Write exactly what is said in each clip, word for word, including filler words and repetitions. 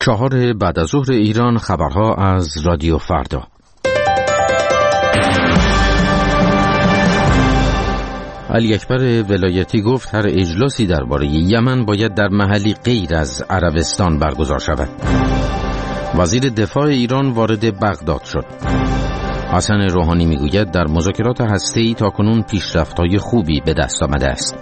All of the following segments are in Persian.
چهار بعد از ظهر ایران، خبرها از رادیو فردا. علی اکبر ولایتی گفت هر اجلاسی درباره یمن باید در محلی غیر از عربستان برگزار شود. وزیر دفاع ایران وارد بغداد شد. حسن روحانی میگوید در مذاکرات هسته‌ای تاکنون پیشرفت‌های خوبی به دست آمده است.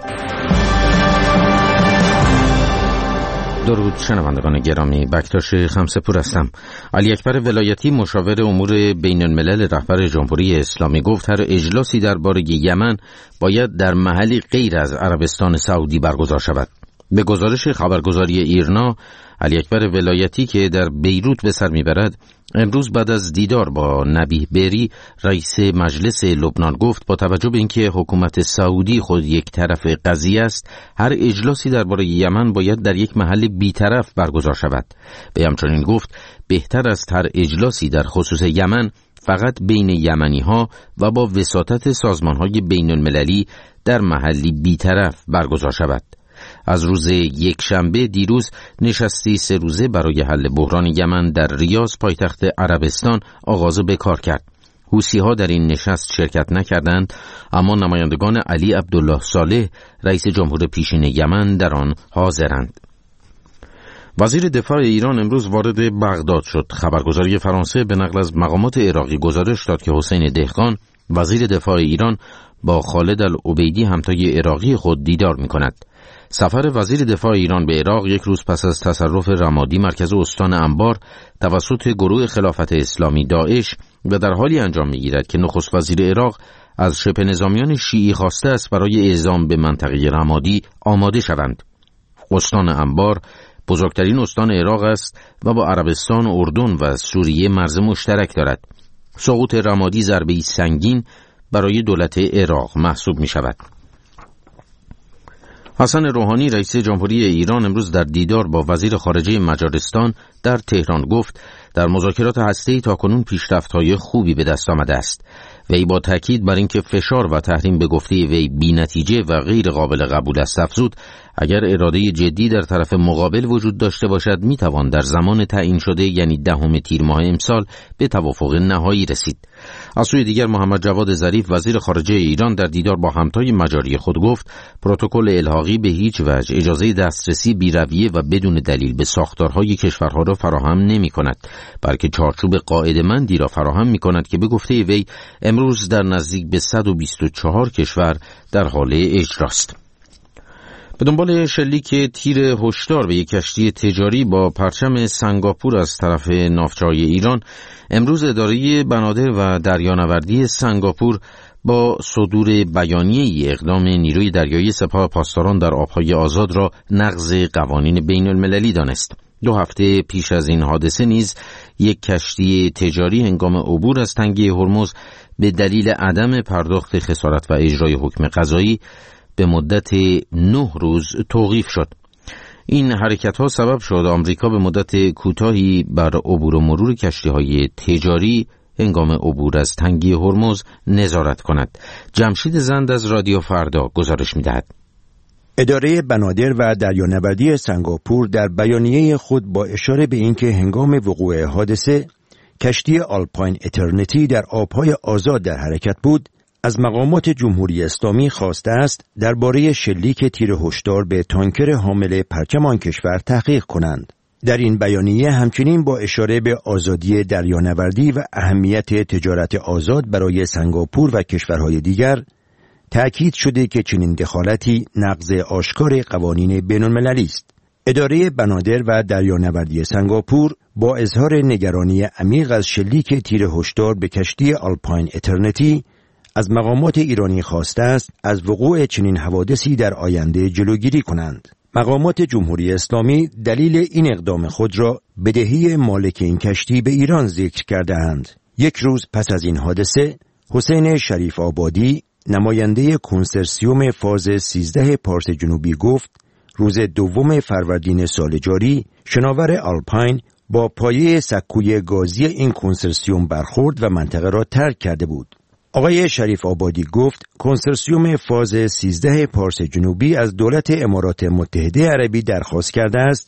درود شنوندگان گرامی، بکتاش خمسه‌پور هستم. علی اکبر ولایتی مشاور امور بین الملل رهبر جمهوری اسلامی گفت هر اجلاسی درباره یمن باید در محلی غیر از عربستان سعودی برگزار شود. به گزارش خبرگزاری ایرنا، علی اکبر ولایتی که در بیروت به سر میبرد امروز بعد از دیدار با نبیه بری رئیس مجلس لبنان گفت با توجه به اینکه حکومت سعودی خود یک طرف قضیه است، هر اجلاسی درباره یمن باید در یک محل بی‌طرف برگزار شود. به همچنین گفت بهتر است هر اجلاسی در خصوص یمن فقط بین یمنی ها و با وساطت سازمان های بین المللی در محلی بی‌طرف برگزار شود. از روز یک شنبه دیروز نشستی سه روزه برای حل بحران یمن در ریاض پایتخت عربستان آغاز به کار کرد. حوثی ها در این نشست شرکت نکردند، اما نمایندگان علی عبدالله صالح رئیس جمهور پیشین یمن در آن حاضرند. وزیر دفاع ایران امروز وارد بغداد شد. خبرگزاری فرانسه به نقل از مقامات عراقی گزارش داد که حسین دهقان وزیر دفاع ایران با خالد العبیدی همتای عراقی خود دیدار می‌کند. سفر وزیر دفاع ایران به عراق یک روز پس از تصرف رمادی مرکز استان انبار توسط گروه خلافت اسلامی داعش و در حالی انجام می‌گیرد که نخست وزیر عراق از شبه نظامیان شیعی خواسته است برای اعزام به منطقه رمادی آماده شوند. استان انبار بزرگترین استان عراق است و با عربستان، اردن و سوریه مرز مشترک دارد. سقوط رمادی ضربه‌ای سنگین برای دولت عراق محسوب می‌شود. حسن روحانی رئیس جمهوری ایران امروز در دیدار با وزیر خارجه مجارستان در تهران گفت در مذاکرات هسته‌ای تاکنون پیشرفت‌های خوبی به دست آمده است. وی با تاکید بر اینکه فشار و تحریم به گفته وی بی‌نتیجه و غیر قابل قبول است افزود اگر اراده جدی در طرف مقابل وجود داشته باشد میتوان در زمان تعیین شده یعنی دهم تیر ماه امسال به توافق نهایی رسید. از سوی دیگر محمد جواد ظریف وزیر خارجه ایران در دیدار با همتای مجاری خود گفت پروتکل الحاقی به هیچ وجه اجازه دسترسی بی‌رویه و بدون دلیل به ساختارهای کشورها را فراهم نمی‌کند، بلکه چارچوب قاعده‌مندی را فراهم می‌کند که به گفته وی امروز در نزدیک به صد و بیست و چهار کشور در حال اجراست. به دنبال شلیک تیر هشدار به یک کشتی تجاری با پرچم سنگاپور از طرف ناوچه‌های ایران، امروز اداره بنادر و دریانوردی سنگاپور با صدور بیانیه‌ای اقدام نیروی دریایی سپاه پاسداران در آبهای آزاد را نقض قوانین بین المللی دانست. دو هفته پیش از این حادثه نیز یک کشتی تجاری هنگام عبور از تنگه هرمز به دلیل عدم پرداخت خسارت و اجرای حکم قضایی به مدت نه روز توقیف شد. این حرکت‌ها سبب شد آمریکا به مدت کوتاهی بر عبور و مرور کشتی‌های تجاری هنگام عبور از تنگه هرمز نظارت کند. جمشید زند از رادیو فردا گزارش می‌دهد. اداره بنادر و دریانوردی سنگاپور در بیانیه خود با اشاره به اینکه هنگام وقوع حادثه کشتی آلپاین اترنیتی در آبهای آزاد در حرکت بود، از مقامات جمهوری اسلامی خواسته است درباره شلیک تیر هشدار به تانکر حامل پرچم آن کشور تحقیق کنند. در این بیانیه همچنین با اشاره به آزادی دریانوردی و اهمیت تجارت آزاد برای سنگاپور و کشورهای دیگر تأکید شده که چنین دخالتی نقض آشکار قوانین بین‌المللی است. اداره بنادر و دریانوردی سنگاپور با اظهار نگرانی عمیق از شلیک تیر هشدار به کشتی آلپاین اترنیتی از مقامات ایرانی خواسته است از وقوع چنین حوادثی در آینده جلوگیری کنند. مقامات جمهوری اسلامی دلیل این اقدام خود را بدهی مالک این کشتی به ایران ذکر کرده‌اند. یک روز پس از این حادثه، حسین شریف آبادی، نماینده کنسرسیوم فاز سیزده پارس جنوبی گفت روز دوم فروردین سال جاری شناور آلپاین با پایه سکوی گازی این کنسرسیوم برخورد و منطقه را ترک کرده بود. آقای شریف آبادی گفت کنسرسیوم فاز سیزده پارس جنوبی از دولت امارات متحده عربی درخواست کرده است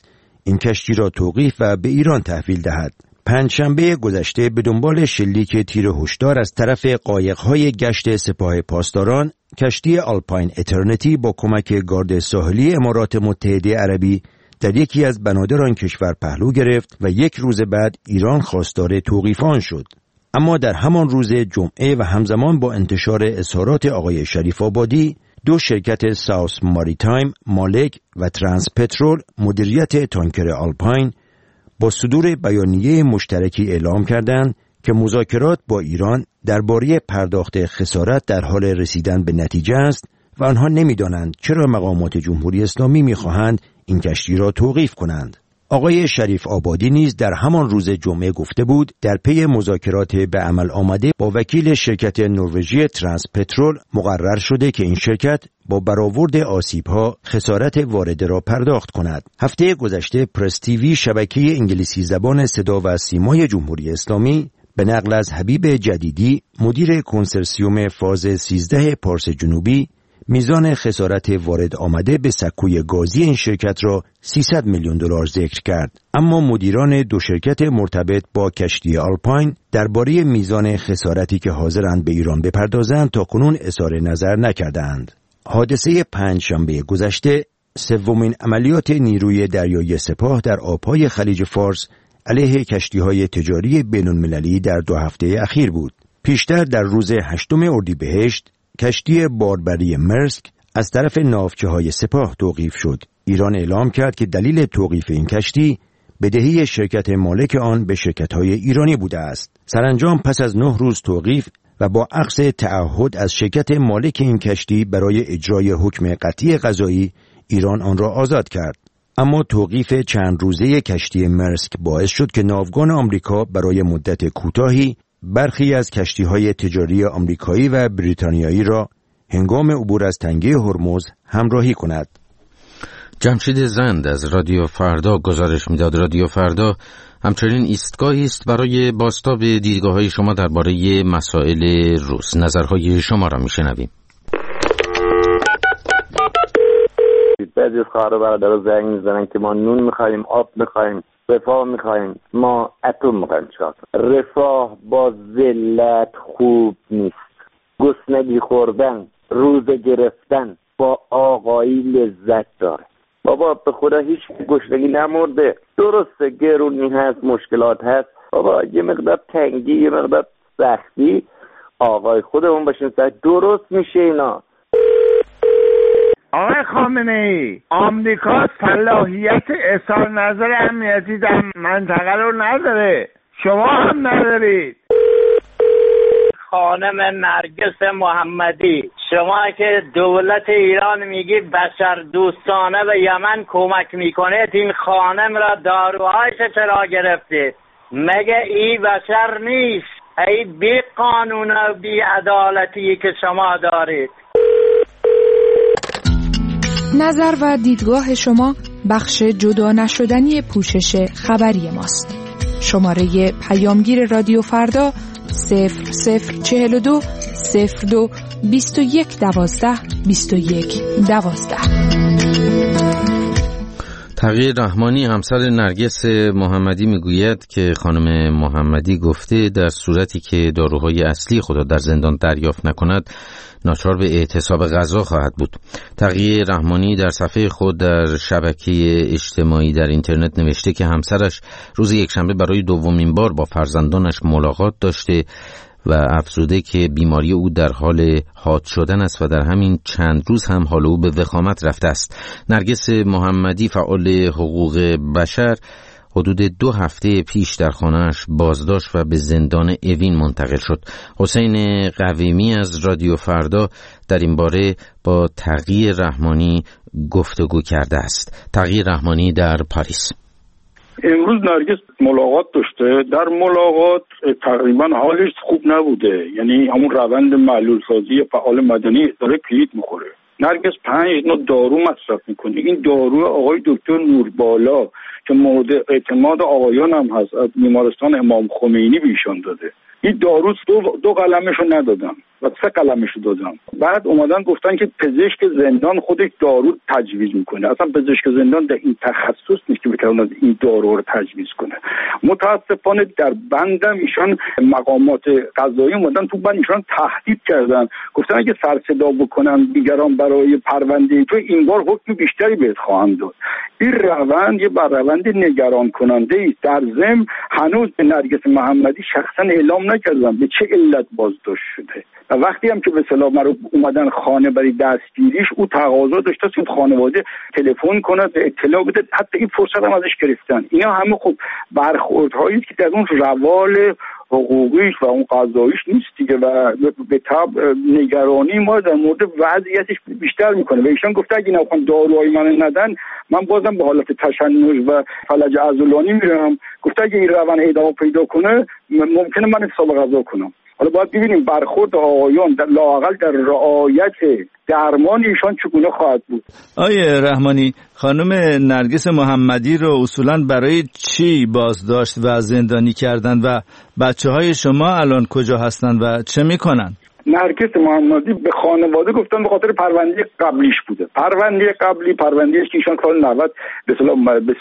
این کشتی را توقیف و به ایران تحویل دهد. پنجشنبه گذشته به دنبال شلیک تیر هشدار از طرف قایق‌های گشت سپاه پاسداران، کشتی آلپاین اترنتی با کمک گارد ساحلی امارات متحده عربی در یکی از بنادر آن کشور پهلو گرفت و یک روز بعد ایران خواستار توقیف آن شد. اما در همان روز جمعه و همزمان با انتشار اظهارات آقای شریف آبادی، دو شرکت ساوس ماریتایم مالک و ترانس پترول مدیریت تانکر آلپاین با صدور بیانیه مشترکی اعلام کردند که مذاکرات با ایران درباره پرداخت خسارت در حال رسیدن به نتیجه است و آنها نمی‌دانند چرا مقامات جمهوری اسلامی می‌خواهند این کشتی را توقیف کنند. آقای شریف آبادی نیز در همان روز جمعه گفته بود در پی مذاکرات به عمل آمده با وکیل شرکت نروژی ترانس پترول مقرر شده که این شرکت با برآورد آسیب‌ها خسارت وارده را پرداخت کند. هفته گذشته پرس تیوی شبکه انگلیسی زبان صدا و سیمای جمهوری اسلامی به نقل از حبیب جدیدی مدیر کنسرسیوم فاز سیزده پارس جنوبی میزان خسارت وارد آمده به سکوی گازی این شرکت را سیصد میلیون دلار ذکر کرد. اما مدیران دو شرکت مرتبط با کشتی آلپاین درباره میزان خسارتی که حاضرند به ایران بپردازند تا کنون اظهار نظر نکردند. حادثه پنجشنبه گذشته سومین عملیات نیروی دریایی سپاه در آبهای خلیج فارس علیه کشتی‌های تجاری بین‌المللی در دو هفته اخیر بود. پیشتر در روز هشتم اردیبهشت کشتی باربری مرسک از طرف ناوچه‌های سپاه توقیف شد. ایران اعلام کرد که دلیل توقیف این کشتی بدهی شرکت مالک آن به شرکت‌های ایرانی بوده است. سرانجام پس از نه روز توقیف و با عقد تعهد از شرکت مالک این کشتی برای اجرای حکم قطعی قضایی، ایران آن را آزاد کرد. اما توقیف چند روزه کشتی مرسک باعث شد که ناوگان آمریکا برای مدت کوتاهی برخی از کشتی‌های تجاری آمریکایی و بریتانیایی را هنگام عبور از تنگه هرمز همراهی کند. جمشید زند از رادیو فردا گزارش می‌داد. رادیو فردا همچنین ایستگاهی است برای بازتاب دیدگاه‌های شما درباره مسائل روز. نظرهای شما را می‌شنویم. بعضی از خواهر و برادرها زنگ میزنن که ما نون می‌خوایم، آب می‌خوایم، رفاه می‌خوایم، ما اتم می‌خوایم. چیکار کنیم؟ رفاه با ذلت خوب نیست. گسنگی خوردن، روزه گرفتن با آقایی لذت داره. بابا به خدا هیچ گشنگی نمرده. درسته گرونی هست، مشکلات هست. بابا یه مقدار تنگی، یه مقدار سختی، آقای خودمون باشیم سر درست میشه اینا. آقای خامنه‌ای، آمریکا صلاحیت اظهار نظر امنیتی در منطقه رو نداره، شما هم ندارید. خانم نرگس محمدی، شما که دولت ایران میگی بشر دوستانه به یمن کمک میکنه، این خانم را داروهایش چرا گرفتید؟ مگه ای بشر نیست؟ ای بی قانون و بی عدالتی که شما دارید. نظر و دیدگاه شما بخش جدا نشدنی پوشش خبری ماست. شماره پیامگیر رادیو فردا صفر صفر چهل و دو صفر دو بیست و یک دوازده بیست و یک دوازده. تقی رحمانی همسر نرگس محمدی میگوید که خانم محمدی گفته در صورتی که داروهای اصلی خود را در زندان دریافت نکند ناچار به اعتصاب غذا خواهد بود. تقی رحمانی در صفحه خود در شبکه اجتماعی در اینترنت نوشته که همسرش روز یکشنبه برای دومین بار با فرزندانش ملاقات داشته و افزوده که بیماری او در حال حاد شدن است و در همین چند روز هم حال او به وخامت رفته است. نرگس محمدی فعال حقوق بشر حدود دو هفته پیش در خانه‌اش بازداشت و به زندان اوین منتقل شد. حسین قویمی از رادیو فردا در این باره با تقی رحمانی گفتگو کرده است. تقی رحمانی در پاریس. امروز نرگس ملاقات داشته. در ملاقات تقریبا حالش خوب نبوده، یعنی همون روند معلول سازی فعال مدنی داره کلید میخوره. نرگس پنج نوع دارو مصرف میکنه. این دارو آقای دکتر نوربالا که مورد اعتماد آقایان هم هست، از بیمارستان امام خمینی به ایشان داده. این دارو دو, دو قلمشو ندادم و سه قلمشو دادم. بعد اومدن گفتن که پزشک زندان خودش دارو تجویز میکنه. اصلا پزشک زندان در این تخصص نیست که بتونه این دارو رو تجویز کنه. متاسفانه در بندم ایشان مقامات قضایی اومدن تو بند ایشان تهدید کردن، گفتن اگه سر صدا بکنن دیگران برای پرونده تو این بار حکم بیشتری بهت خواهند داد. این روند یه بر روند نگران کننده است. در ضمن هنوز به نرگس محمدی شخصا اعلام نکردن به چه علت بازداشت شده. و وقتی هم که به اصطلاح مرا اومدن خانه برای دستگیریش، او تقاضا داشته که خانواده تلفن کنه اطلاع بده، حتی این فرصت هم ازش گرفتن. اینا همه خب برخوردهایی است که در اون روال حقوقیش و اون قضاییش نیست دیگه و به طبع نگرانی ما در مورد وضعیتش بیشتر میکنه. و ایشان گفته اگه نخوان داروهای من ندن من بازم به حالت تشنج و فلج عضلانی میرم. گفته اگه این روند ادامه پیدا کنه ممکنه من حساب غذا کنم. حالا باید ببینیم برخورد آقایان در لااقل در رعایت درمان ایشان چگونه خواهد بود. آیه رحمانی، خانم نرگس محمدی رو اصولاً برای چی بازداشت و زندانی کردن و بچه های شما الان کجا هستن و چه میکنن؟ نرگس محمدی به خانواده گفتن به خاطر پرونده قبلیش بوده. پرونده قبلی پروندهش که ایشان سال نود به اصطلاح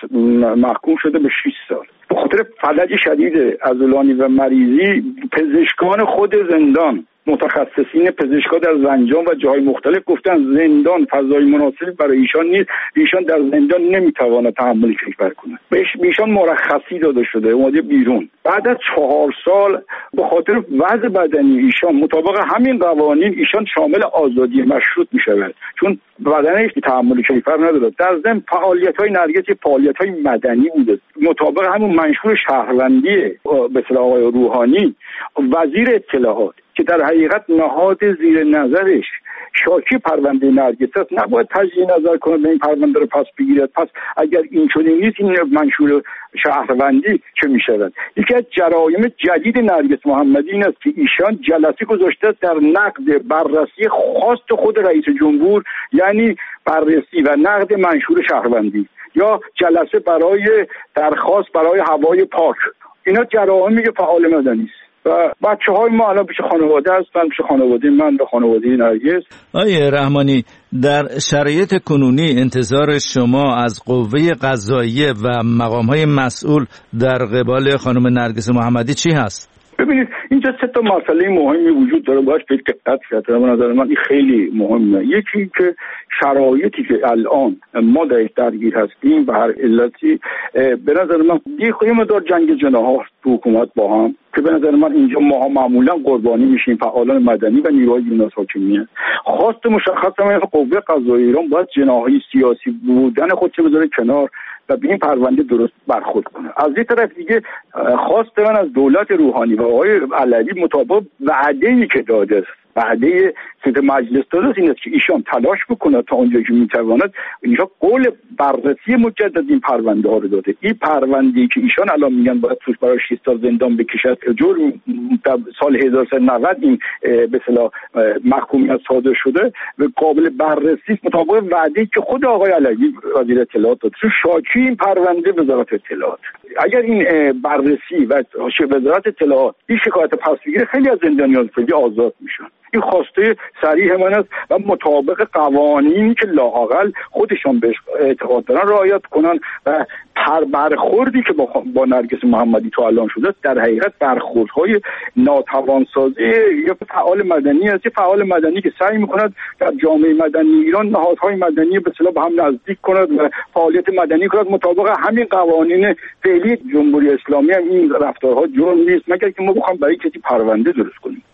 محکوم شده به شش سال. به خاطر فلج شدید عضلانی و مریضی پزشکان خود زندان، متخصصین پزشکا در زنجان و جاهای مختلف گفتن زندان فضای مناسبی برای ایشان نیست، ایشان در زندان نمیتواند تحمل کشور کنه. بهش ایشان مرخصی داده شده، اومده بیرون. بعد از چهار سال به خاطر وضع بدنی ایشان مطابق همین قوانین ایشان شامل آزادی مشروط میشود، چون بدنش تحمل کشور نداره. در ضمن فعالیت‌های نرگس فعالیت‌های مدنی بوده مطابق همون منشور شهروندی به اصطلاح آقای روحانی، وزیر اطلاعات که در حقیقت نهاد زیر نظرش شاکی پرونده نرگس است، نباید تجدید نظر کنه به این پرونده رو پس بگیرد. پس اگر این چنین نیست این منشور شهروندی چه میشود؟ یکی از جرایم جدید نرگس محمدی این است که ایشان جلسه گذاشته در نقد بررسی خواست خود رئیس جمهور، یعنی بررسی و نقد منشور شهروندی، یا جلسه برای درخواست برای هوای پاک. اینا جرایمی که فعال مدنی است و بچه های ما الان پیش خانواده هستن، پیش خانواده من و خانواده نرگس. آیه رحمانی، در شرایط کنونی انتظار شما از قوه قضاییه و مقام های مسئول در قبال خانم نرگس محمدی چی هست؟ ببینید اینجا سه تا مسئله مهمی وجود داره، باید به دقت کرد. به نظر من این خیلی مهمه. یکی که شرایطی که الان ما در درگیر هستیم به هر علتی، به نظر من یه مقدار جنگ جناح تو حکومت با هم که به نظر من اینجا ما معمولا قربانی میشیم، فعالان مدنی و نیروهای بیرون از حاکمیت. خواست مشخص من قوه قضاییه ایران باید جناحی سیاسی بودن خودش بذاره کنار و به این پرونده درست برخورد کنه. از این طرف دیگه خواست من از دولت روحانی و آقای علوی مطابق وعده‌ای که داده است، وعده سید مجلس داده است، این است که ایشان تلاش بکنه تا اونجا که میتواند. اینجا قول بررسی مجدد این پرونده ها رو داده. این پرونده‌ای که ایشان الان میگن باید توش برای شش سال زندان بکشد، جرم در سال هزار و سیصد و نود این به اصطلاح محکومیت صادر شده و قابل بررسی مطابق وعده‌ای که خود آقای علوی وزیر اطلاعات داد. تو شاکی این پرونده وزارت اطلاعات. اگر این بررسی و وزارت اطلاعات این شکایت پس بگیره، خیلی از زندانیان فعلی آزاد میشن. این خواسته صریح من است و مطابق قوانینی که لااقل خودشان بهش اعتقاد دارن رعایت کنن و هر برخوردی که با, با نرگس محمدی تا الان شده در حقیقت برخوردهای ناتوانسازی یا فعال مدنی است، فعال مدنی که سعی میکند در جامعه مدنی ایران نهادهای مدنی به اصطلاح به هم نزدیک کند و فعالیت مدنی کند مطابق همین قوانین فعلی جمهوری اسلامی. هم این رفتارها جرم نیست مگر که ما بخوام برای کسی پرونده درست کنیم.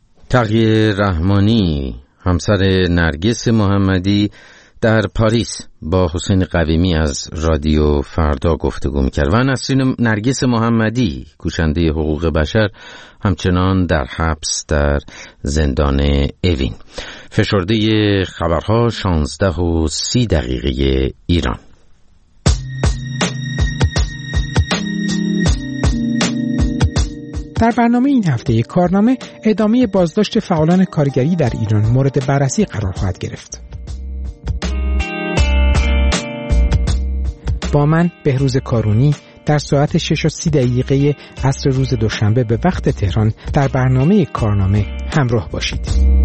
تقی رحمانی، همسر نرگس محمدی، در پاریس با حسین قویمی از رادیو فردا گفتگو می‌کرد و نسرین نرگس محمدی، کوشنده حقوق بشر، همچنان در حبس در زندان اوین. فشرده خبرها شانزده و سی دقیقه ایران. در برنامه این هفته کارنامه ادامه بازداشت فعالان کارگری در ایران مورد بررسی قرار خواهد گرفت. با من بهروز کارونی در ساعت شش و سی دقیقه عصر روز دوشنبه به وقت تهران در برنامه کارنامه همراه باشید.